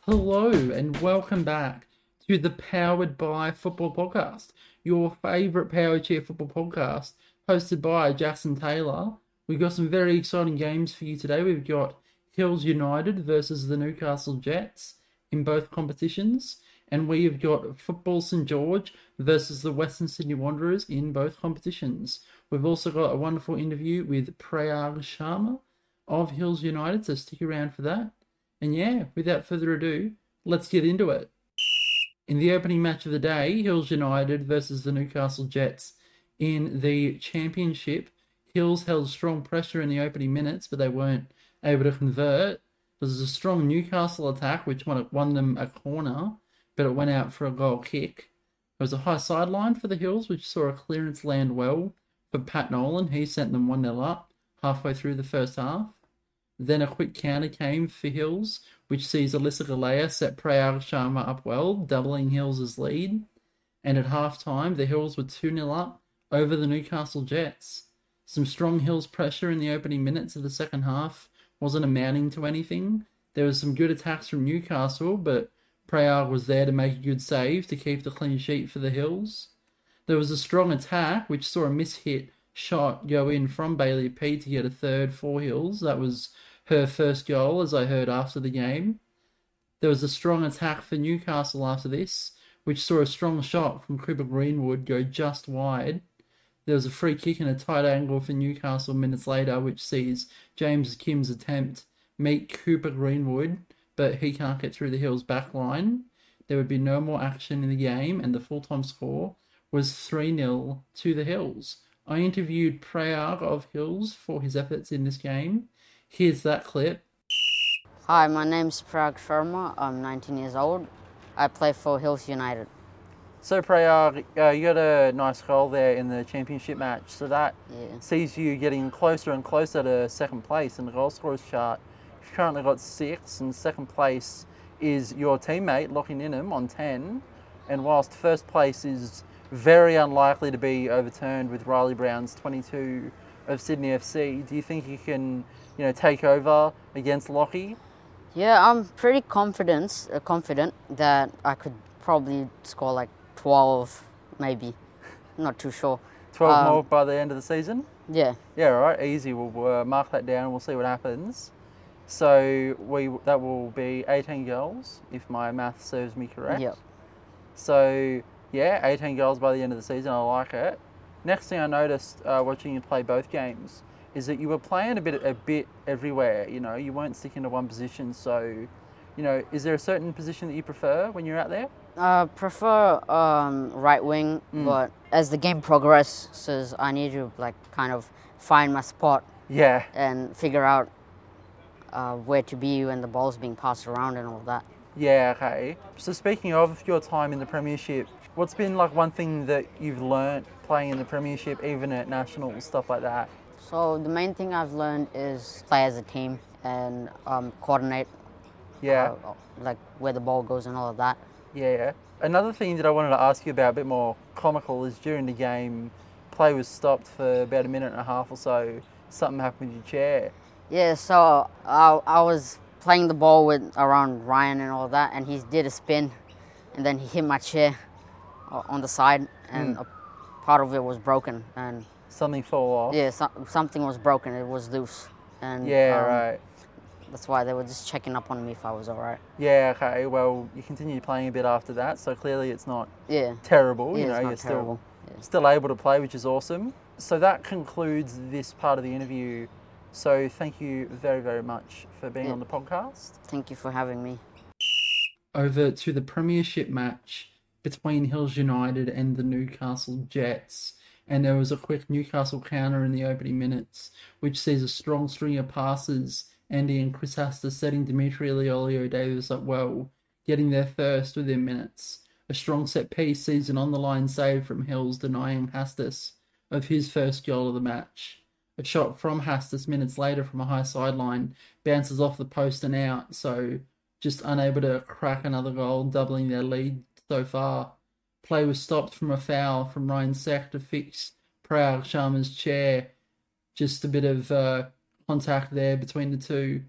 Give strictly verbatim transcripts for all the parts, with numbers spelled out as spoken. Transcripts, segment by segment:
Hello and welcome back to the Powered by Football Podcast, your favourite Power Chair football podcast, hosted by Jackson Taylor. We've got some very exciting games for you today. We've got Hills United versus the Newcastle Jets in both competitions, and we've got Football St George versus the Western Sydney Wanderers in both competitions. We've also got a wonderful interview with Prayag Sharma of Hills United, so stick around for that. And yeah, without further ado, let's get into it. In the opening match of the day, Hills United versus the Newcastle Jets in the Championship. Hills held strong pressure in the opening minutes, but they weren't able to convert. It was a strong Newcastle attack, which won them a corner, but it went out for a goal kick. There was a high sideline for the Hills, which saw a clearance land well for Pat Nolan. He sent them one nil up halfway through the first half. Then a quick counter came for Hills, which sees Alyssa Galea set Prayag Sharma up well, doubling Hills' lead. And at halftime, the Hills were two nil up over the Newcastle Jets. Some strong Hills pressure in the opening minutes of the second half wasn't amounting to anything. There was some good attacks from Newcastle, but Prayag was there to make a good save to keep the clean sheet for the Hills. There was a strong attack, which saw a mishit shot go in from Bailey P to get a third for Hills. That was her first goal, as I heard after the game. There was a strong attack for Newcastle after this, which saw a strong shot from Cooper Greenwood go just wide. There was a free kick and a tight angle for Newcastle minutes later, which sees James Kim's attempt meet Cooper Greenwood, but he can't get through the Hills back line. There would be no more action in the game, and the full-time score was three nil to the Hills. I interviewed Prayag of Hills for his efforts in this game. Here's that clip. Hi, my name's Prayag Sharma. I'm nineteen years old. I play for Hills United. So Prayag, uh, you got a nice goal there in the championship match. So that Yeah. sees you getting closer and closer to second place in the goal scorers chart. You've currently got six, and second place is your teammate, Lachlan Ingham, on ten. And whilst first place is very unlikely to be overturned with Riley Brown's twenty-two of Sydney F C, do you think you can, you know, take over against Lockie? Yeah, I'm pretty confident, uh, confident that I could probably score like twelve, maybe. Not too sure. twelve Um, more by the end of the season? Yeah. Yeah, all right, easy. We'll uh, mark that down and we'll see what happens. So we that will be eighteen goals, if my math serves me correct. Yep. So, yeah, eighteen goals by the end of the season. I like it. Next thing I noticed uh, watching you play both games is that you were playing a bit a bit everywhere. You know, you weren't sticking to one position. So, you know, is there a certain position that you prefer when you're out there? I uh, prefer um, right wing, Mm. but as the game progresses, I need to like kind of find my spot Yeah. and figure out uh, where to be when the ball's being passed around and all that. Yeah, okay. So speaking of your time in the Premiership, what's been like one thing that you've learnt playing in the Premiership, even at nationals, stuff like that? So the main thing I've learned is play as a team and um, coordinate, Yeah, uh, like where the ball goes and all of that. yeah, yeah. Another thing that I wanted to ask you about, a bit more comical, is during the game, play was stopped for about a minute and a half or so. Something happened with your chair. Yeah, so I, I was playing the ball with around Ryan and all of that, and he did a spin, and then he hit my chair uh, on the side, and Mm. a part of it was broken, and Something fall off. yeah, so, something was broken. It was loose, and Yeah, um, right. that's why they were just checking up on me if I was all right. Yeah, okay. Well, you continued playing a bit after that, so clearly it's not Yeah, terrible. yeah, you know, it's not you're terrible. still Yeah. still able to play, which is awesome. So that concludes this part of the interview. So thank you very, very much for being Yeah. on the podcast. Thank you for having me. Over to the Premiership match between Hills United and the Newcastle Jets. And there was a quick Newcastle counter in the opening minutes, which sees a strong string of passes. Andy and Chris Astor setting Dimitri Leolio Davis up well, getting there first within minutes. A strong set piece sees an on-the-line save from Hills, denying Hastis of his first goal of the match. A shot from Hastis minutes later from a high sideline bounces off the post and out, so just unable to crack another goal, doubling their lead so far. Play was stopped from a foul from Ryan Sack to fix Prayag Sharma's chair. Just a bit of uh, contact there between the two.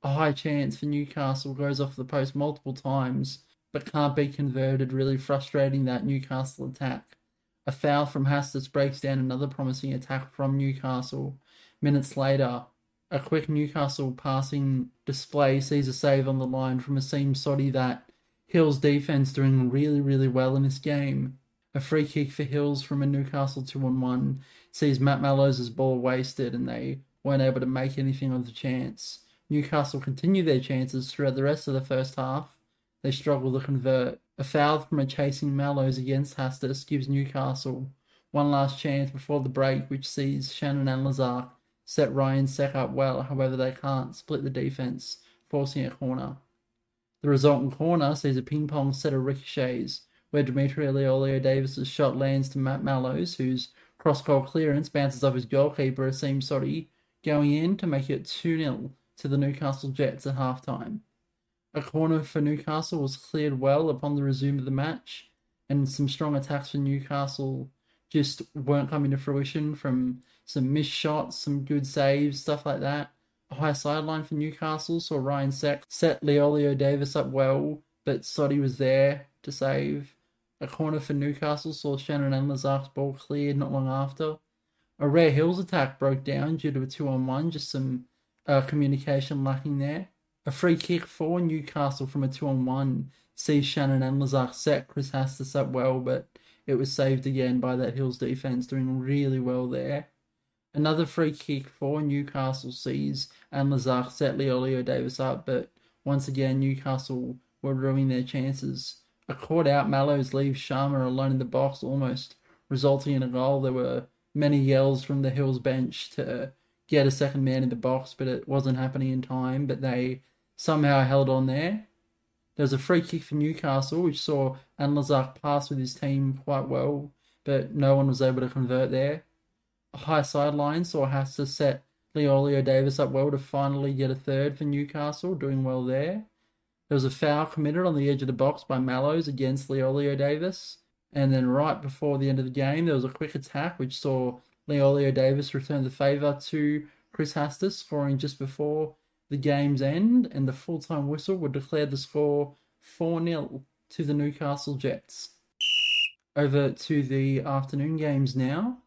A high chance for Newcastle goes off the post multiple times, but can't be converted, really frustrating that Newcastle attack. A foul from Hastis breaks down another promising attack from Newcastle. Minutes later, a quick Newcastle passing display sees a save on the line from Asim Sodhi that Hills' defence doing really, really well in this game. A free kick for Hills from a Newcastle two on one sees Matt Mallows' ball wasted and they weren't able to make anything of the chance. Newcastle continue their chances throughout the rest of the first half. They struggle to convert. A foul from a chasing Mallows against Hastis gives Newcastle one last chance before the break, which sees Shannon and Lazar set Ryan Seck up well. However, they can't split the defence, forcing a corner. The resultant corner sees a ping-pong set of ricochets, where Dimitri Leolio-Davis' shot lands to Matt Mallows, whose cross-goal clearance bounces off his goalkeeper, Asim Sodhi, going in to make it two nil to the Newcastle Jets at halftime. A corner for Newcastle was cleared well upon the resume of the match, and some strong attacks for Newcastle just weren't coming to fruition from some missed shots, some good saves, stuff like that. A high sideline for Newcastle saw Ryan Seck set Leolio-Davis up well, but Sodhi was there to save. A corner for Newcastle saw Shannon and Lazar's ball cleared not long after. A rare Hills attack broke down due to a two on one, just some uh, communication lacking there. A free kick for Newcastle from a two on one sees Shannon and Lazar set Chris Hastis up well, but it was saved again by that Hills defence, doing really well there. Another free kick for Newcastle sees and Lazar set Leolio-Davis up, but once again Newcastle were ruining their chances. A caught out Mallows leaves Sharma alone in the box, almost resulting in a goal. There were many yells from the Hills bench to get a second man in the box, but it wasn't happening in time, but they somehow held on there. There was a free kick for Newcastle, which saw Anlazar pass with his team quite well, but no one was able to convert there. A high sideline saw Hastis set Leolio-Davis up well to finally get a third for Newcastle, doing well there. There was a foul committed on the edge of the box by Mallows against Leolio-Davis, and then right before the end of the game, there was a quick attack which saw Leolio-Davis return the favour to Chris Hastis, scoring just before the game's end, and the full-time whistle would declare the score four nil to the Newcastle Jets. Over to the afternoon games now,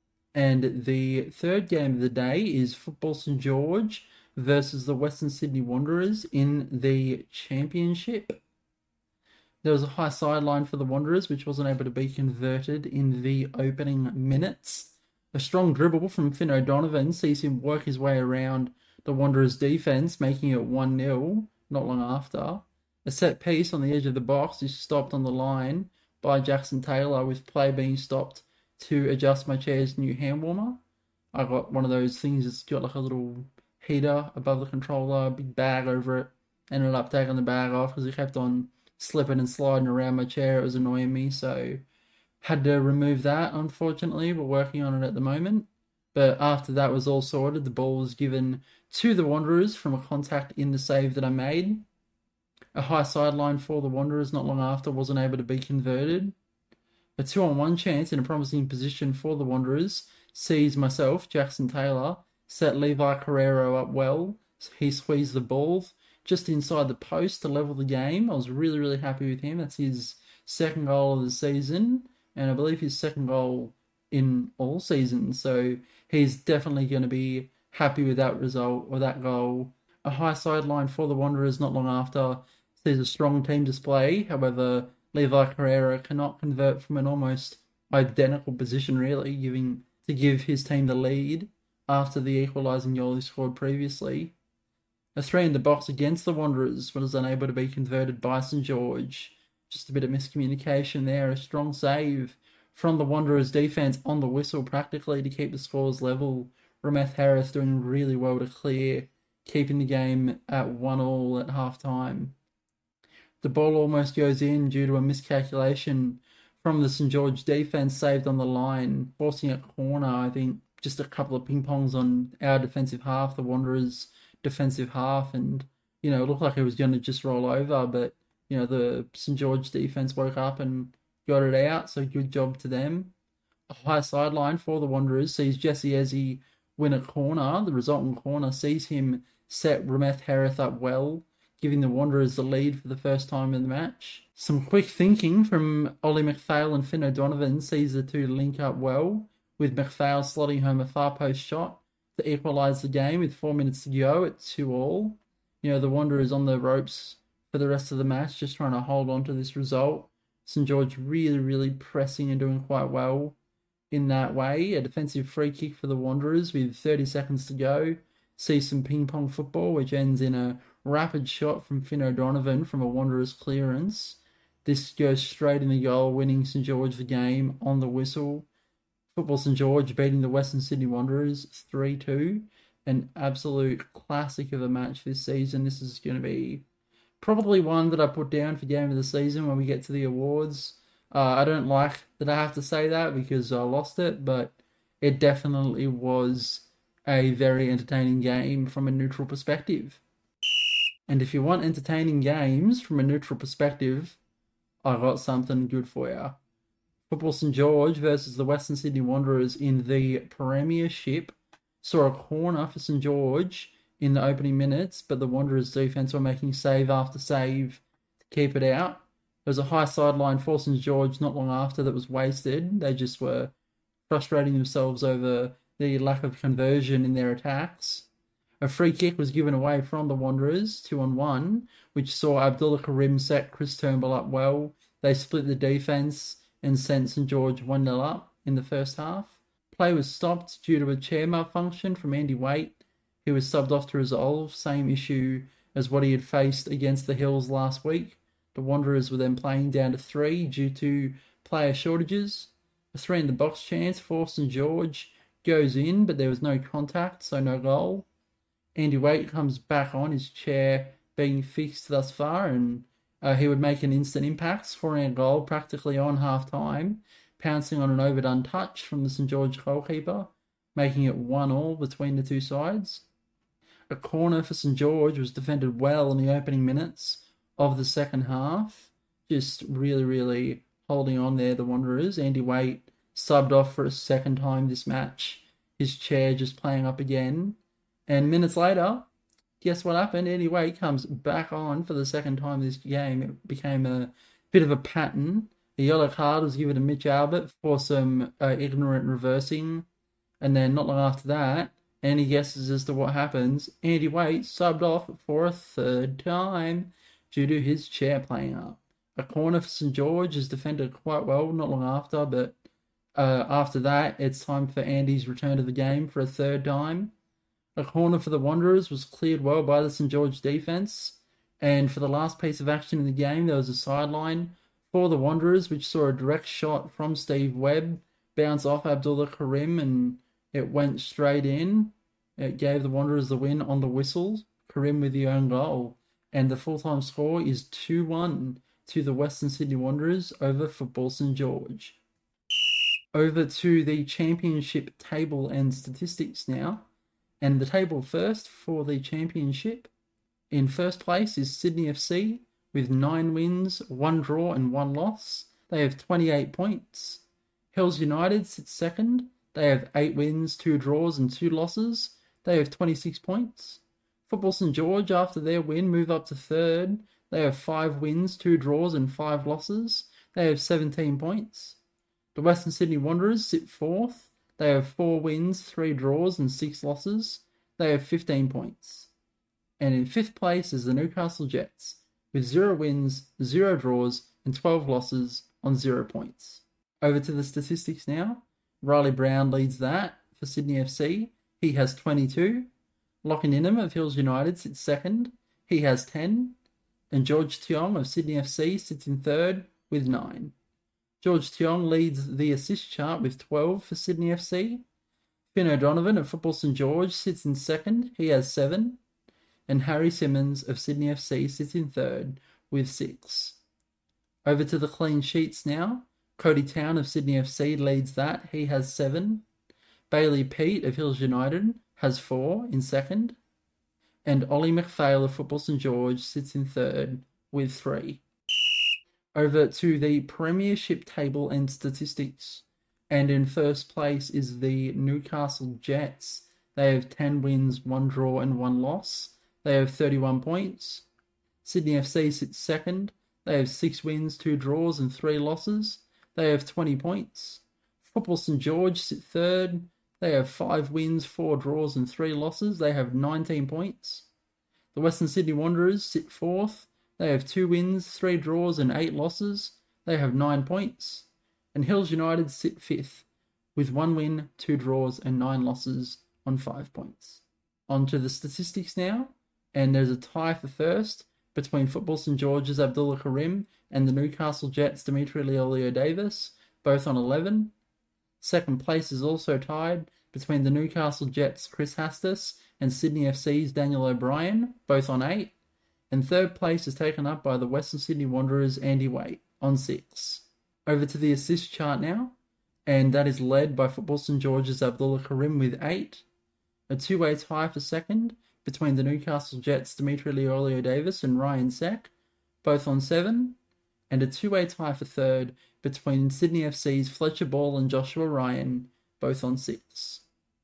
and the third game of the day is Football St George versus the Western Sydney Wanderers in the Championship. There was a high sideline for the Wanderers, which wasn't able to be converted in the opening minutes. A strong dribble from Finn O'Donovan sees him work his way around the Wanderers' defence, making it one nil not long after. A set piece on the edge of the box is stopped on the line by Jackson Taylor, with play being stopped to adjust my chair's new hand warmer. I got one of those things that's got like a little heater above the controller, a big bag over it. Ended up taking the bag off because it kept on slipping and sliding around my chair. It was annoying me, so had to remove that, unfortunately. We're working on it at the moment. But after that was all sorted, the ball was given to the Wanderers from a contact in the save that I made. A high sideline for the Wanderers not long after wasn't able to be converted. A two-on-one chance in a promising position for the Wanderers sees myself, Jackson Taylor, set Levi Carrero up well. He squeezed the ball just inside the post to level the game. I was really, really happy with him. That's his second goal of the season, and I believe his second goal in all seasons. So he's definitely going to be happy with that result or that goal. A high sideline for the Wanderers not long after sees a strong team display. However, Levi Carrera cannot convert from an almost identical position, really, giving to give his team the lead after the equalising goal he scored previously. A three in the box against the Wanderers was unable to be converted by St George. Just a bit of miscommunication there. A strong save from the Wanderers defence on the whistle practically to keep the scores level. Rameth Harris doing really well to clear, keeping the game at one all at half-time. The ball almost goes in due to a miscalculation from the St George defence saved on the line, forcing a corner. I think just a couple of ping-pongs on our defensive half, the Wanderers' defensive half, and, you know, it looked like it was going to just roll over, but, you know, the St George defence woke up and got it out, so good job to them. A high sideline for the Wanderers sees Jesse Eze win a corner. The resultant corner sees him set Rameth Harith up well, giving the Wanderers the lead for the first time in the match. Some quick thinking from Ollie McPhail and Finn O'Donovan sees the two link up well, with McPhail slotting home a far post shot to equalise the game with four minutes to go at two all. You know, the Wanderers on the ropes for the rest of the match, just trying to hold on to this result. St George really, really pressing and doing quite well in that way. A defensive free kick for the Wanderers with thirty seconds to go. See some ping-pong football, which ends in a rapid shot from Finn O'Donovan from a Wanderers clearance. This goes straight in the goal, winning St George the game on the whistle. Football St George beating the Western Sydney Wanderers three two. An absolute classic of a match this season. This is going to be probably one that I put down for game of the season when we get to the awards. Uh, I don't like that I have to say that because I lost it, but it definitely was a very entertaining game from a neutral perspective. And if you want entertaining games from a neutral perspective, I got something good for you. Football St George versus the Western Sydney Wanderers in the Premiership saw a corner for St George in the opening minutes, but the Wanderers defence were making save after save to keep it out. There was a high sideline for St George not long after that was wasted. They just were frustrating themselves over the lack of conversion in their attacks. A free kick was given away from the Wanderers, two on one, which saw Abdullah Karim set Chris Turnbull up well. They split the defence and sent St George one nil up in the first half. Play was stopped due to a chair malfunction from Andy Waite, who was subbed off to resolve, same issue as what he had faced against the Hills last week. The Wanderers were then playing down to three due to player shortages. A three in the box chance for St George goes in, but there was no contact, so no goal. Andy Waite comes back on, his chair being fixed thus far, and uh, he would make an instant impact, scoring a goal practically on half-time, pouncing on an overdone touch from the St George goalkeeper, making it one all between the two sides. A corner for St George was defended well in the opening minutes of the second half, just really, really holding on there, the Wanderers. Andy Waite subbed off for a second time this match, his chair just playing up again. And minutes later, guess what happened? Andy Waite comes back on for the second time this game. It became a bit of a pattern. The yellow card was given to Mitch Albert for some uh, ignorant reversing. And then not long after that, any guesses as to what happens? Andy Waite subbed off for a third time due to his chair playing up. A corner for St George is defended quite well not long after, but uh, after that, it's time for Andy's return to the game for a third time. A corner for the Wanderers was cleared well by the St George defence, and for the last piece of action in the game, there was a sideline for the Wanderers, which saw a direct shot from Steve Webb bounce off Abdullah Karim, and it went straight in. It gave the Wanderers the win on the whistle, Karim with the own goal, and the full-time score is two one to the Western Sydney Wanderers over Football St George. Over to the championship table and statistics now. And the table first for the championship. In first place is Sydney F C with nine wins, one draw and one loss. They have twenty-eight points. Hills United sits second. They have eight wins, two draws and two losses. They have twenty-six points. Football St George, after their win, move up to third. They have five wins, two draws and five losses. They have seventeen points. The Western Sydney Wanderers sit fourth. They have four wins, three draws, and six losses. They have fifteen points. And in fifth place is the Newcastle Jets, with zero wins, zero draws, and twelve losses on zero points. Over to the statistics now. Riley Brown leads that for Sydney F C. He has twenty-two. Lachlan Ingham of Hills United sits second. He has ten. And George Tiong of Sydney F C sits in third with nine. George Tiong leads the assist chart with twelve for Sydney F C. Finn O'Donovan of Football St George sits in second. He has seven. And Harry Simmons of Sydney F C sits in third with six. Over to the clean sheets now. Cody Town of Sydney F C leads that. He has seven. Bailey Pete of Hills United has four in second. And Ollie McPhail of Football St George sits in third with three. Over to the Premiership table and statistics. And in first place is the Newcastle Jets. They have ten wins, one draw and one loss. They have thirty-one points. Sydney F C sits second. They have six wins, two draws, and three losses. They have twenty points. Football St George sit third. They have five wins, four draws, and three losses. They have nineteen points. The Western Sydney Wanderers sit fourth. They have two wins, three draws, and eight losses. They have nine points. And Hills United sit fifth, with one win, two draws, and nine losses on five points. On to the statistics now, and there's a tie for first between Football St George's Abdullah Karim and the Newcastle Jets' Dimitri Leolio-Davis, both on eleven. Second place is also tied between the Newcastle Jets' Chris Hastis and Sydney F C's Daniel O'Brien, both on eight. And third place is taken up by the Western Sydney Wanderers' Andy Waite, on six. Over to the assist chart now, and that is led by Football St George's Abdullah Karim with eight. A two-way tie for second between the Newcastle Jets' Dimitri Leolio-Davis and Ryan Sack, both on seven. And a two-way tie for third between Sydney F C's Fletcher Ball and Joshua Ryan, both on six.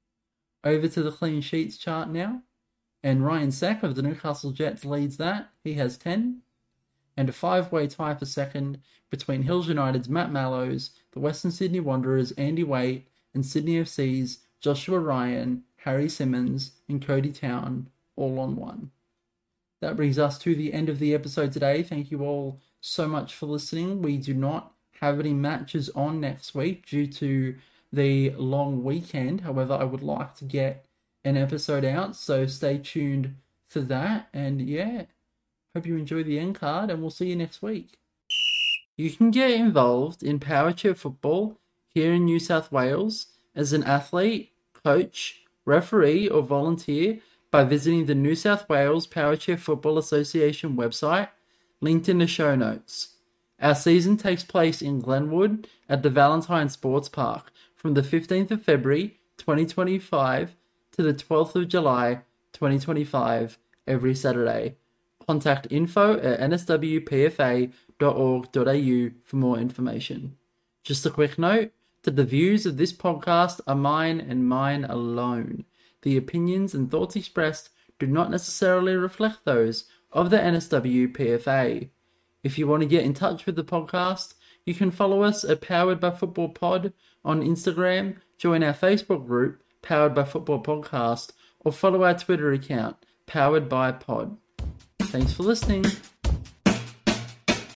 Over to the clean sheets chart now, and Ryan Sack of the Newcastle Jets leads that. He has ten. And a five-way tie for second between Hills United's Matt Mallows, the Western Sydney Wanderers' Andy Waite, and Sydney F C's Joshua Ryan, Harry Simmons, and Cody Town, all on one. That brings us to the end of the episode today. Thank you all so much for listening. We do not have any matches on next week due to the long weekend. However, I would like to get an episode out, so stay tuned for that. And yeah, hope you enjoy the end card, and we'll see you next week. You can get involved in Power Chair football here in New South Wales as an athlete, coach, referee, or volunteer by visiting the New South Wales Power Chair Football Association website, linked in the show notes. Our season takes place in Glenwood at the Valentine Sports Park from the fifteenth of February twenty twenty-five to the twelfth of July twenty twenty-five every Saturday. Contact info at n s w p f a dot org dot a u for more information. Just a quick note that the views of this podcast are mine and mine alone. The opinions and thoughts expressed do not necessarily reflect those of the N S W P F A. If you want to get in touch with the podcast, you can follow us at Powered by Football Pod on Instagram, join our Facebook group, Powered by Football Podcast, or follow our Twitter account, Powered by Pod. Thanks for listening.